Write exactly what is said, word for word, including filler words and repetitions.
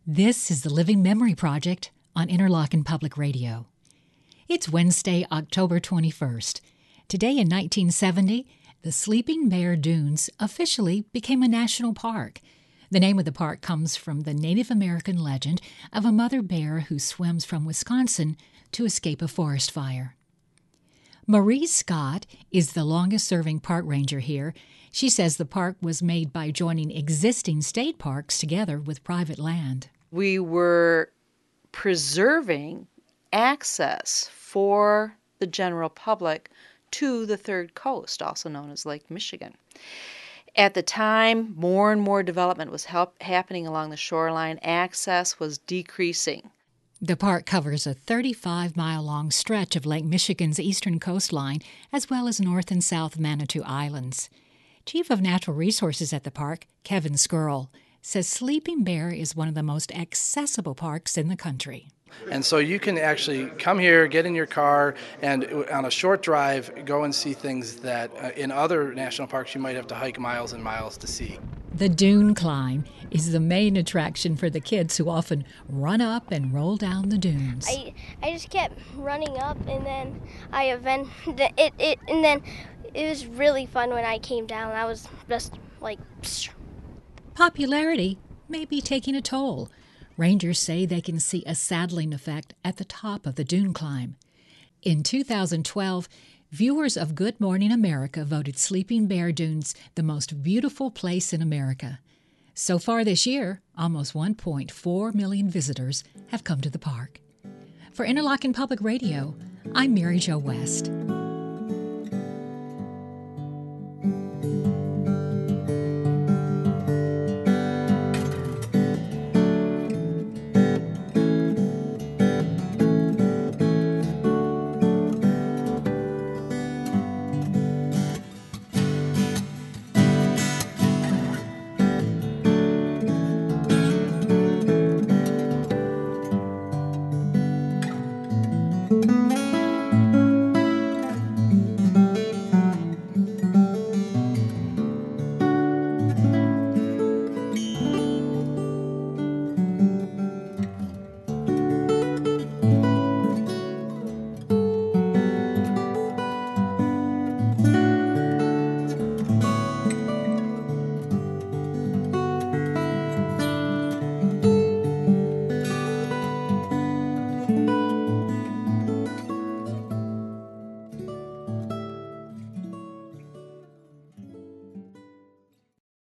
This is the Living Memory Project on Interlochen Public Radio. It's Wednesday, October twenty-first. Today in nineteen seventy, the Sleeping Bear Dunes officially became a national park. The name of the park comes from the Native American legend of a mother bear who swims from Wisconsin to escape a forest fire. Marie Scott is the longest-serving park ranger here. She says the park was made by joining existing state parks together with private land. We were preserving access for the general public to the Third Coast, also known as Lake Michigan. At the time, more and more development was help- happening along the shoreline. Access was decreasing. The park covers a thirty-five mile long stretch of Lake Michigan's eastern coastline, as well as North and South Manitou Islands. Chief of Natural Resources at the park, Kevin Skirl, says Sleeping Bear is one of the most accessible parks in the country. And so you can actually come here, get in your car, and on a short drive, go and see things that uh, in other national parks you might have to hike miles and miles to see. The dune climb is the main attraction for the kids who often run up and roll down the dunes. I I just kept running up, and then I event it it and then it was really fun when I came down. I was just like. Psh. Popularity may be taking a toll. Rangers say they can see a saddling effect at the top of the dune climb. In two thousand twelve, viewers of Good Morning America voted Sleeping Bear Dunes the most beautiful place in America. So far this year, almost one point four million visitors have come to the park. For Interlochen Public Radio, I'm Mary Jo West.